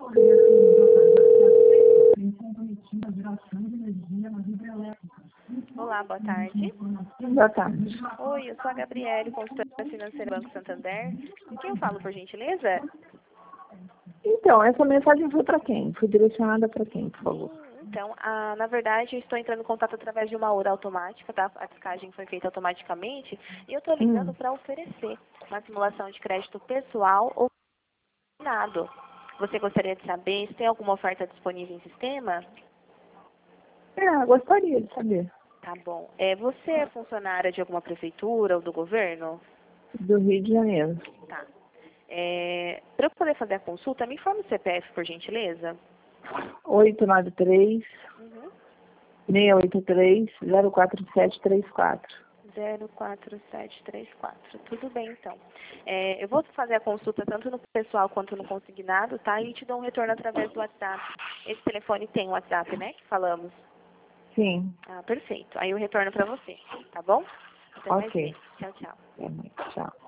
Olá, boa tarde. Boa tarde. Oi, eu sou a Gabriele, consultora financeira Banco Santander. Com quem eu falo, por gentileza? Então, essa mensagem foi para quem? Foi direcionada para quem, por favor? Então, na verdade, eu estou entrando em contato através de uma hora automática, tá? A descagem foi feita automaticamente e eu estou ligando para oferecer uma simulação de crédito pessoal ou combinado. Você gostaria de saber se tem alguma oferta disponível em sistema? Gostaria de saber. Tá bom. Você é funcionária de alguma prefeitura ou do governo? Do Rio de Janeiro. Tá. Para eu poder fazer a consulta, me informe o CPF, por gentileza. 893 Uhum. 683 04734. 04734. Tudo bem, então. Eu vou fazer a consulta tanto no pessoal quanto no consignado, tá? E te dou um retorno através do WhatsApp. Esse telefone tem WhatsApp, né? Que falamos. Sim. Ah, perfeito. Aí eu retorno para você, tá bom? Até mais Ok. vezes. Tchau, tchau. Tchau.